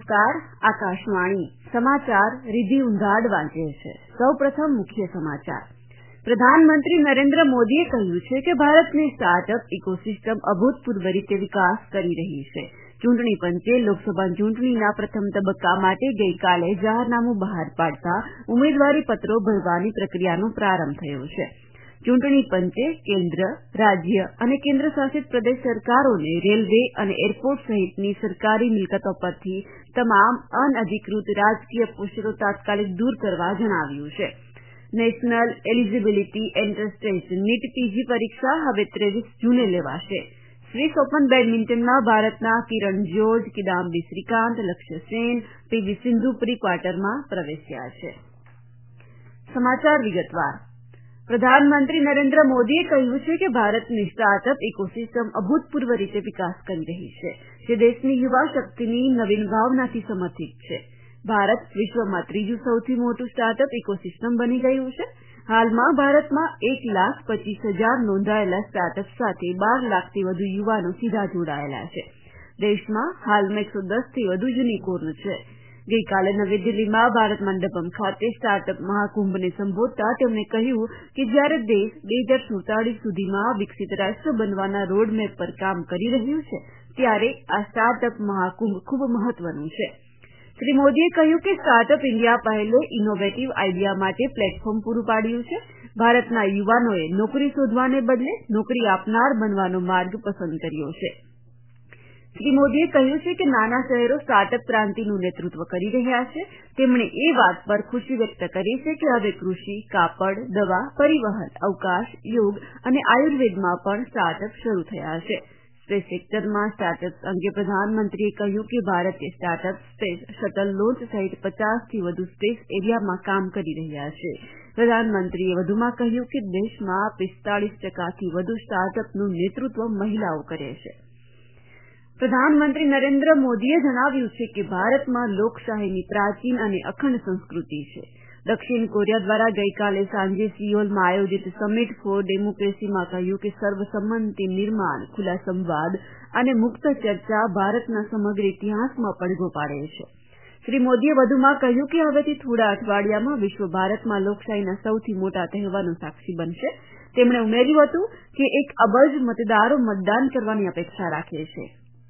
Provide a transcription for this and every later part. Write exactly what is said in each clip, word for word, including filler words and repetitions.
નમસ્કાર. આકાશવાણી સમાચાર રિધિ ઉંધાડ વાંચે છે. સૌપ્રથમ મુખ્ય સમાચાર. પ્રધાનમંત્રી નરેન્દ્ર મોદીએ કહ્યું છે કે ભારતની સ્ટાર્ટઅપ ઇકોસિસ્ટમ અભૂતપૂર્વ રીતે વિકાસ કરી રહી છે. ચૂંટણી પંચે લોકસભા ચૂંટણીના પ્રથમ તબક્કા માટે ગઈકાલે જાહેરનામું બહાર પાડતા ઉમેદવારી પત્રો ભરવાની પ્રક્રિયાનો પ્રારંભ થયો છે. ચૂંટણી પંચે કેન્દ્ર, રાજ્ય અને કેન્દ્ર શાસિત પ્રદેશ સરકારોને રેલવે અને એરપોર્ટ સહિતની સરકારી મિલકતો પરથી તમામ અનઅધિકૃત રાજકીય પોસ્ટરો તાત્કાલિક દૂર કરવા જણાવ્યું છે. National eligibility entrance test NEET PG પરીક્ષા હવે ત્રેવીસ જૂને લેવાશે. સ્વિસ ઓપન બેડમિન્ટનમાં ભારતના કિરણ જોર્જ, કિદામ્બી શ્રીકાંત, લક્ષ્ય સેન, પીવી સિંધુ પ્રી ક્વાર્ટરમાં પ્રવેશ્યા છે. સમાચાર વિગતવાર. પ્રધાનમંત્રી નરેન્દ્ર મોદીએ કહ્યું છે કે ભારતની સ્ટાર્ટઅપ ઇકોસિસ્ટમ અભૂતપૂર્વ રીતે વિકાસ કરી રહી છે, જે દેશની યુવા શક્તિની નવીન ભાવનાથી સમર્થિત છે. ભારત વિશ્વમાં ત્રીજું સૌથી મોટું સ્ટાર્ટઅપ ઇકોસિસ્ટમ બની ગયું છે. હાલમાં ભારતમાં એક લાખ પચીસ હજાર નોંધાયેલા સ્ટાર્ટઅપ સાથે બાર લાખથી વધુ યુવાનો સીધા જોડાયેલા છે. દેશમાં હાલમાં એકસો દસથી વધુ યુનિકોર્ન છે. ગઈકાલે નવી દિલ્હીમાં ભારત મંડપમ ખાતે સ્ટાર્ટઅપ મહાકુંભને સંબોધતા તેમણે કહ્યું કે જ્યારે દેશ બે હજાર સુડતાલીસ સુધીમાં વિકસિત રાષ્ટ્ર બનવાના રોડમેપ પર કામ કરી રહ્યું છે, ત્યારે આ સ્ટાર્ટઅપ મહાકુંભ ખૂબ મહત્વનું છે. શ્રી મોદીએ કહ્યું કે સ્ટાર્ટઅપ ઇન્ડિયા પહેલે ઇનોવેટિવ આઈડિયા માટે પ્લેટફોર્મ પૂરું પાડ્યું છે. ભારતના યુવાનોએ નોકરી શોધવાને બદલે નોકરી આપનાર બનવાનો માર્ગ પસંદ કર્યો છે. શ્રી મોદીએ કહ્યું છે કે નાના શહેરો સ્ટાર્ટઅપ ક્રાંતિનું નેતૃત્વ કરી રહ્યા છે. તેમણે એ વાત પર ખુશી વ્યક્ત કરી છે કે હવે કૃષિ, કાપડ, દવા, પરિવહન, અવકાશ, યોગ અને આયુર્વેદમાં પણ સ્ટાર્ટઅપ શરૂ થયા છે. સ્પેસ સેક્ટરમાં સ્ટાર્ટઅપ્સ અંગે પ્રધાનમંત્રીએ કહ્યું કે ભારતે સ્ટાર્ટઅપ સ્પેસ શટલ લોન્ચ સહિત પચાસથી વધુ સ્પેસ એરિયામાં કામ કરી રહ્યા છે. પ્રધાનમંત્રીએ વધુમાં કહ્યું કે દેશમાં પિસ્તાળીસ ટકાથી વધુ સ્ટાર્ટઅપનું નેતૃત્વ મહિલાઓ કરે છે. પ્રધાનમંત્રી નરેન્દ્ર મોદીએ જણાવ્યું છે કે ભારતમાં લોકશાહીની પ્રાચીન અને અખંડ સંસ્કૃતિ છે. દક્ષિણ કોરિયા દ્વારા ગઈકાલે સાંજે સિયોલમાં આયોજિત સમિટ ફોર ડેમોક્રેસીમાં કહ્યું કે સર્વસંમતિ નિર્માણ, ખુલ્લા સંવાદ અને મુક્ત ચર્ચા ભારતના સમગ્ર ઇતિહાસમાં પડઘો પાડે છે. શ્રી મોદીએ વધુમાં કહ્યું કે હવેથી થોડા અઠવાડિયામાં વિશ્વ ભારતમાં લોકશાહીના સૌથી મોટા તહેવારનો સાક્ષી બનશે. તેમણે ઉમેર્યું હતું કે એક અબજ મતદારો મતદાન કરવાની અપેક્ષા રાખે છે.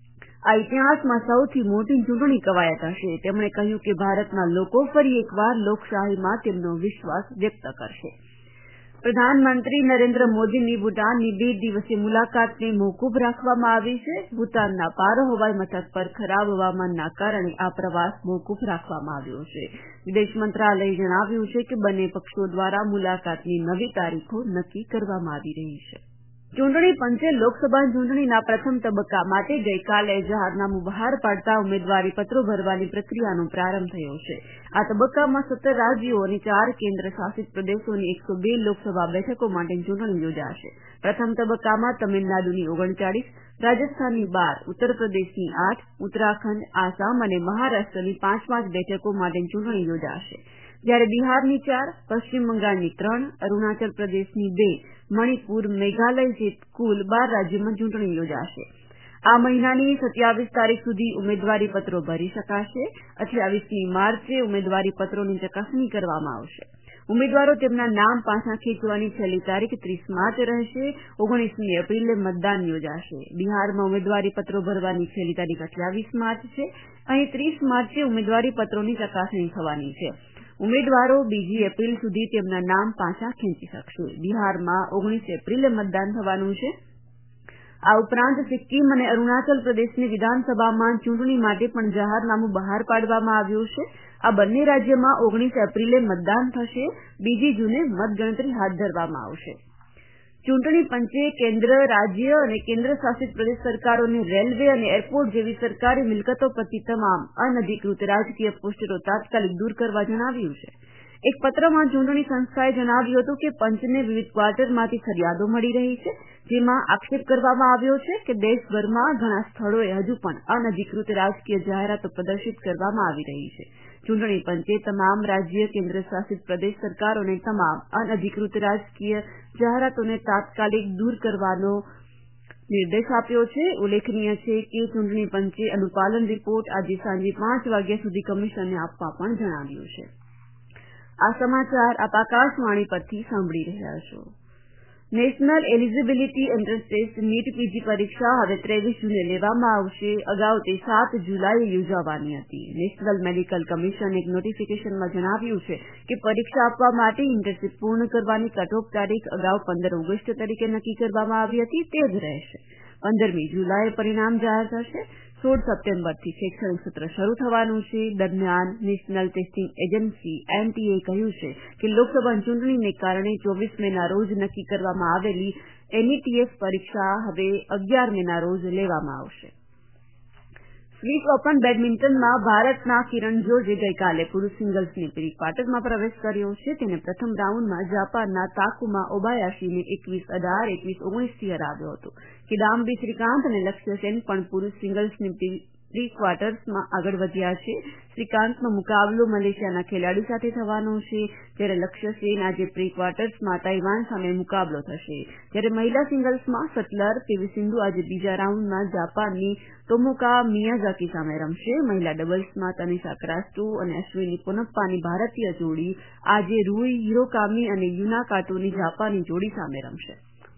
આ ઇતિહાસમાં સૌથી મોટી ચૂંટણી કવાયત હશે. તેમણે કહ્યું કે ભારતના લોકો ફરી એકવાર લોકશાહીમાં તેમનો વિશ્વાસ વ્યક્ત કરશે. પ્રધાનમંત્રી નરેન્દ્ર મોદીની ભૂટાનની બે દિવસીય મુલાકાતને મોકૂફ રાખવામાં આવી છે. ભૂટાનના પારો હવાઈ મથક પર ખરાબ હવામાનના કારણે આ પ્રવાસ મોકૂફ રાખવામાં આવ્યો છે. વિદેશ મંત્રાલયે જણાવ્યું છે કે બંને પક્ષો દ્વારા મુલાકાતની નવી તારીખો નક્કી કરવામાં આવી રહી છે. ચૂંટણી પંચે લોકસભા ચૂંટણીના પ્રથમ તબક્કા માટે ગઈકાલે જાહેરનામું બહાર પાડતા ઉમેદવારી પત્રો ભરવાની પ્રક્રિયાનો પ્રારંભ થયો છે. આ તબક્કામાં સત્તર રાજ્યો અને ચાર કેન્દ્ર શાસિત પ્રદેશોની એકસો બે લોકસભા બેઠકો માટે ચૂંટણી યોજાશે. પ્રથમ તબક્કામાં તમિલનાડુની ઓગણચાળીસ, રાજસ્થાનની બાર, ઉત્તર પ્રદેશની આઠ, ઉત્તરાખંડ, આસામ અને મહારાષ્ટ્રની પાંચ પાંચ બેઠકો માટે ચૂંટણી યોજાશે. જ્યારે બિહારની ચાર, પશ્ચિમ બંગાળની ત્રણ, અરુણાચલ પ્રદેશની બે, મણિપુર, મેઘાલય સહિત કુલ બાર રાજ્યોમાં ચૂંટણી યોજાશે. આ મહિનાની સત્યાવીસ તારીખ સુધી ઉમેદવારી પત્રો ભરી શકાશે. અઠ્યાવીસમી માર્ચે ઉમેદવારી પત્રોની ચકાસણી કરવામાં આવશે. ઉમેદવારો તેમના નામ પાછા ખેંચવાની છેલ્લી તારીખ ત્રીસ માર્ચ રહેશે. ઓગણીસમી એપ્રિલે મતદાન યોજાશે. બિહારમાં ઉમેદવારી પત્રો ભરવાની છેલ્લી તારીખ અઠ્યાવીસ માર્ચ છે. અહીં ત્રીસ માર્ચે ઉમેદવારી પત્રોની ચકાસણી થવાની છે. ઉમેદવારો બીજી એપ્રિલ સુધી તેમના નામ પાછા ખેંચી શકશે. બિહારમાં ઓગણીસ એપ્રિલે મતદાન થવાનું છે. આ ઉપરાંત સિક્કિમ અને અરુણાચલ પ્રદેશની વિધાનસભામાં ચૂંટણી માટે પણ જાહેરનામું બહાર પાડવામાં આવ્યું છે. આ બંને રાજ્યમાં ઓગણીસ એપ્રિલે મતદાન થશે. બીજી જૂને મતગણતરી હાથ ધરવામાં આવશે. ચૂંટણી પંચે કેન્દ્ર, રાજ્ય અને કેન્દ્ર શાસિત પ્રદેશ સરકારોને રેલવે અને એરપોર્ટ જેવી સરકારી મિલકતો પરથી તમામ અનધિકૃત રાજકીય પોસ્ટરો તાત્કાલિક દૂર કરવા જણાવ્યું છે. એક પત્રમાં ચૂંટણી સંસ્થાએ જણાવ્યું હતું કે પંચને વિવિધ ક્વાર્ટરમાંથી ફરિયાદો મળી રહી છે, જેમાં આક્ષેપ કરવામાં આવ્યો છે કે દેશભરમાં ઘણા સ્થળોએ હજુ પણ અનધિકૃત રાજકીય જાહેરાતો પ્રદર્શિત કરવામાં આવી રહી છે. ચૂંટણી પંચે તમામ રાજ્ય, કેન્દ્ર શાસિત પ્રદેશ સરકારોને તમામ અનધિકૃત રાજકીય જાહેરાતોને તાત્કાલિક દૂર કરવાનો નિર્દેશ આપ્યો છે. ઉલ્લેખનીય છે કે ચૂંટણી પંચે અનુપાલન રિપોર્ટ આજે સાંજે પાંચ વાગ્યા સુધી કમિશનને આપવા પણ જણાવ્યું છે. આ સમાચાર આપ આકાશવાણી પરથી સાંભળી રહ્યા છો. National eligibility entrance test NEET PG પરીક્ષા હવે ત્રેવીસ જૂને લેવામાં આવશે. અગાઉ તે સાત જુલાઈએ યોજાવાની હતી. નેશનલ મેડિકલ કમિશને એક નોટિફિકેશનમાં જણાવ્યું છે કે પરીક્ષા આપવા માટે ઇન્ટર્નશીપ પૂર્ણ કરવાની કટઓફ તારીખ અગાઉ પંદર ઓગસ્ટ તરીકે નક્કી કરવામાં આવી હતી તે જ રહેશે. પંદરમી જુલાઈએ પરિણામ જાહેર થશે. સોળ સપ્ટેમ્બરથી શૈક્ષણિક સત્ર શરૂ થવાનું છે. દરમિયાન નેશનલ ટેસ્ટિંગ એજન્સી એનટીએ કહ્યું છે કે લોકસભા ચૂંટણીને કારણે ચોવીસ મેના રોજ નક્કી કરવામાં આવેલી એનઈટીએફ પરીક્ષા હવે અગિયાર મેના રોજ લેવામાં આવશે. સ્વિસ ઓપન બેડમિન્ટનમાં ભારતના કિરણ જોર્જે ગઈકાલે પુરુષ સિંગલ્સની પ્રી ક્વાર્ટરમાં પ્રવેશ કર્યો છે. તેને પ્રથમ રાઉન્ડમાં જાપાનના તાકુમા ઓબાયાશીને એકવીસ અઢાર એકવીસ ઓગણીસથી હરાવ્યો હતો. કિદામ્બી શ્રીકાંત અને લક્ષ્ય સેન પણ પુરુષ સિંગલ્સની પ્રી ક્વાર્ટર્સમાં આગળ વધ્યા છે. શ્રીકાંતનો મુકાબલો મલેશિયાના ખેલાડી સાથે થવાનો છે, જ્યારે લક્ષ્ય સેન આજે પ્રી ક્વાર્ટર્સમાં તાઇવાન સામે મુકાબલો થશે. જ્યારે મહિલા સિંગલ્સમાં સટલર પીવી સિંધુ આજે બીજા રાઉન્ડમાં જાપાનની ટોમોકા મિયાઝાકી સામે રમશે. મહિલા ડબલ્સમાં તનિષા ક્રાસ્ટો અને અશ્વિની પોનપ્પાની ભારતીય જોડી આજે રૂઈ હિરોકામી અને યુના કાટોની જાપાની જોડી સામે રમશે.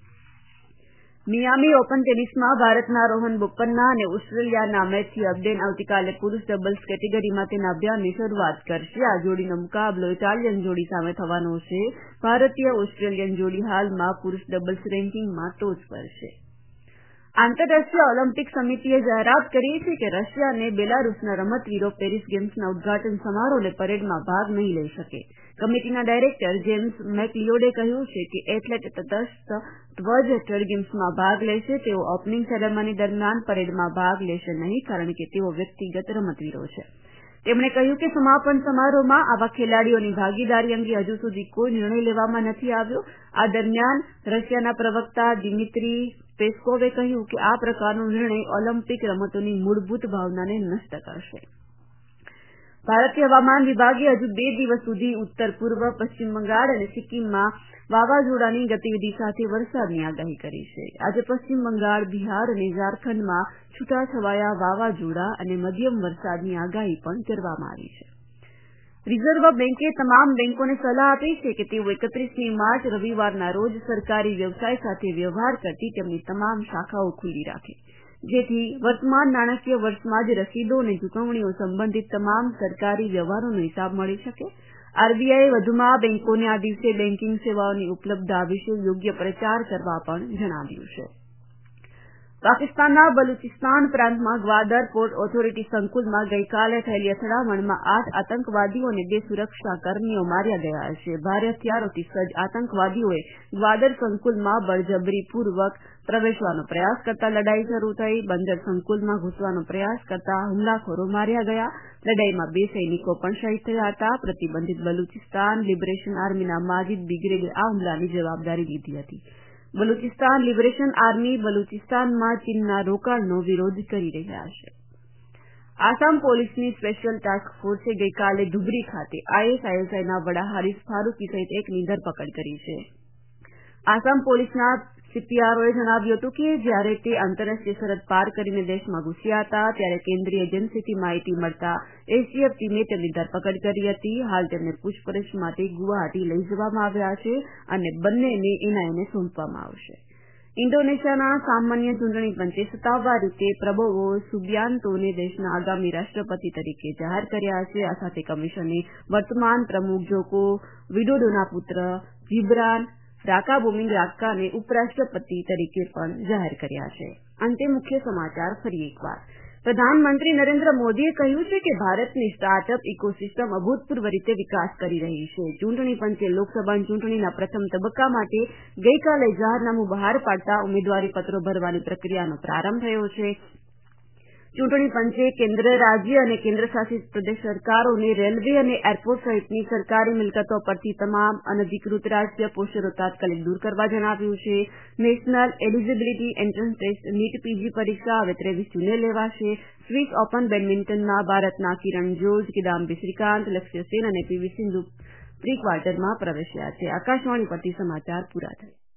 મિયામી ઓપન ટેનિસમાં ભારતના રોહન બોપન્ના અને ઓસ્ટ્રેલિયાના મેથ્યુ અબડેન આવતીકાલે પુરુષ ડબલ્સ કેટેગરીમાં તેના અભિયાનની શરૂઆત કરશે. આ જોડીનો મુકાબલો ઇટાલિયન જોડી સામે થવાનો છે. ભારતીય ઓસ્ટ્રેલિયન જોડી હાલમાં પુરુષ ડબલ્સ રેન્કિંગમાં ટોચ પર છે. આંતરરાષ્ટ્રીય ઓલિમ્પિક સમિતિએ જાહેરાત કરી છે કે રશિયા અને બેલારૂસના રમતવીરો પેરિસ ગેમ્સના ઉદઘાટન સમારોહ અને પરેડમાં ભાગ નહીં લઈ શકે. કમિટીના ડાયરેક્ટર જેમ્સ મેકલિયોડે કહ્યું છે કે એથ્લેટ તટસ્થ ધ્વજ હેઠળ ગેમ્સમાં ભાગ લેશે. તેઓ ઓપનિંગ સેરેમની દરમિયાન પરેડમાં ભાગ લેશે નહીં, કારણ કે તેઓ વ્યક્તિગત રમતવીરો છે. તેમણે કહ્યું કે સમાપન સમારોહમાં આવા ખેલાડીઓની ભાગીદારી અંગે હજુ સુધી કોઈ નિર્ણય લેવામાં નથી આવ્યો. આ દરમિયાન રશિયાના પ્રવક્તા દિમિત્રી પેસ્કોવે કહ્યું કે આ પ્રકારનો નિર્ણય ઓલિમ્પિક રમતોની મૂળભૂત ભાવનાને નષ્ટ કરશે. ભારતીય હવામાન વિભાગે હજુ બે દિવસ સુધી ઉત્તર પૂર્વ, પશ્ચિમ બંગાળ અને સિક્કિમમાં વાવાઝોડાની ગતિવિધિ સાથે વરસાદની આગાહી કરી છે. આજે પશ્ચિમ બંગાળ, બિહાર અને ઝારખંડમાં છૂટાછવાયા વાવાઝોડા અને મધ્યમ વરસાદની આગાહી પણ કરવામાં આવી છે. રિઝર્વ બેંકે તમામ બેંકોને સલાહ આપી છે કે તેઓ એકત્રીસમી માર્ચ રવિવારના રોજ સરકારી વ્યવસાય સાથે વ્યવહાર કરતી તેમની તમામ શાખાઓ ખુલ્લી રાખે, જેથી વર્તમાન નાણાકીય વર્ષમાં જ રસીદો અને ચૂકવણીઓ સંબંધિત તમામ સરકારી વ્યવહારોનો હિસાબ મળી શકે. આરબીઆઈએ વધુમાં બેંકોને આ દિવસે બેન્કિંગ સેવાઓની ઉપલબ્ધતા વિશે યોગ્ય પ્રચાર કરવા પણ જણાવ્યું છે. પાકિસ્તાનના બલુચિસ્તાન પ્રાંતમાં ગ્વાદર પોર્ટ ઓથોરિટી સંકુલમાં ગઈકાલે થયેલી અથડામણમાં આઠ આતંકવાદીઓ અને બે સુરક્ષાકર્મીઓ માર્યા ગયા છે. ભારે હથિયારોથી સજ્જ આતંકવાદીઓએ ગ્વાદર સંકુલમાં બળજબરીપૂર્વક પ્રવેશવાનો પ્રયાસ કરતા લડાઈ શરૂ થઈ. બંદર સંકુલમાં ઘૂસવાનો પ્રયાસ કરતા હુમલાખોરો માર્યા ગયા. લડાઈમાં બે સૈનિકો પણ શહીદ થયા હતા. પ્રતિબંધિત બલુચિસ્તાન લિબરેશન આર્મીના માજીદ બ્રિગેડે આ હુમલાની જવાબદારી લીધી હતી. બલુચિસ્તાન લિબરેશન આર્મી બલુચિસ્તાનમાં ચીનના રોકાણનો વિરોધ કરી રહ્યા છે. આસામ પોલીસની સ્પેશિયલ ટાસ્ક ફોર્સે ગઈકાલે ધુબરી ખાતે આઈએસઆઈએસઆઈના વડા હારિસ ફારૂકી સહિત એકની ધરપકડ કરી છે. આસામ પોલીસના સીપીઆરઓએ જણાવ્યું હતું કે જ્યારે તે આંતરરાષ્ટ્રીય સરહદ પાર કરીને દેશમાં ઘૂસ્યા હતા ત્યારે કેન્દ્રીય એજન્સીથી માહિતી મળતા એસટીએફ ટીમે તેમની ધરપકડ કરી હતી. હાલ તેમને પૂછપરછ માટે ગુવાહાટી લઈ જવામાં આવ્યા છે અને બંનેને એનઆઈને સોંપવામાં આવશે. ઇન્ડોનેશિયાના સામાન્ય ચૂંટણી પંચે સત્તાવાર રીતે પ્રબોવો સુબિયાન્તોને દેશના આગામી રાષ્ટ્રપતિ તરીકે જાહેર કર્યા છે. આ સાથે કમિશને વર્તમાન પ્રમુખ જોકો વિડોડોના પુત્ર જિબ્રાન રાકાબુમિંગ રાકાને ઉપરાષ્ટ્રપતિ તરીકે પણ જાહેર કર્યા છે. અંતે મુખ્ય સમાચાર ફરી એકવાર. પ્રધાનમંત્રી નરેન્દ્ર મોદીએ કહ્યું છે કે ભારતની સ્ટાર્ટઅપ ઇકોસિસ્ટમ અભૂતપૂર્વ રીતે વિકાસ કરી રહી છે. ચૂંટણી પંચે લોકસભા ચૂંટણીના પ્રથમ તબક્કા માટે ગઈકાલે જાહેરનામું બહાર પાડતા ઉમેદવારી પત્રો ભરવાની પ્રક્રિયાનો પ્રારંભ થયો છે. ચૂંટણી પંચે કેન્દ્ર, રાજ્ય અને કેન્દ્રશાસિત પ્રદેશ સરકારોને રેલવે અને એરપોર્ટ સહિતની સરકારી મિલકતો પરથી તમામ અનધિકૃત રાજકીય પોસ્ટરો તાત્કાલિક દૂર કરવા જણાવ્યું છે. National eligibility entrance test NEET PG પરીક્ષા હવે ત્રેવીસ જૂને લેવાશે. સ્વિસ ઓપન બેડમિન્ટનમાં ભારતના કિરણ જોર્જ, કિદામ્બી શ્રીકાંત, લક્ષ્ય સેન અને પીવી સિંધુ પ્રી ક્વાર્ટરમાં પ્રવેશ્યા છે. આકાશવાણી પરથી સમાચાર પૂરા થયા.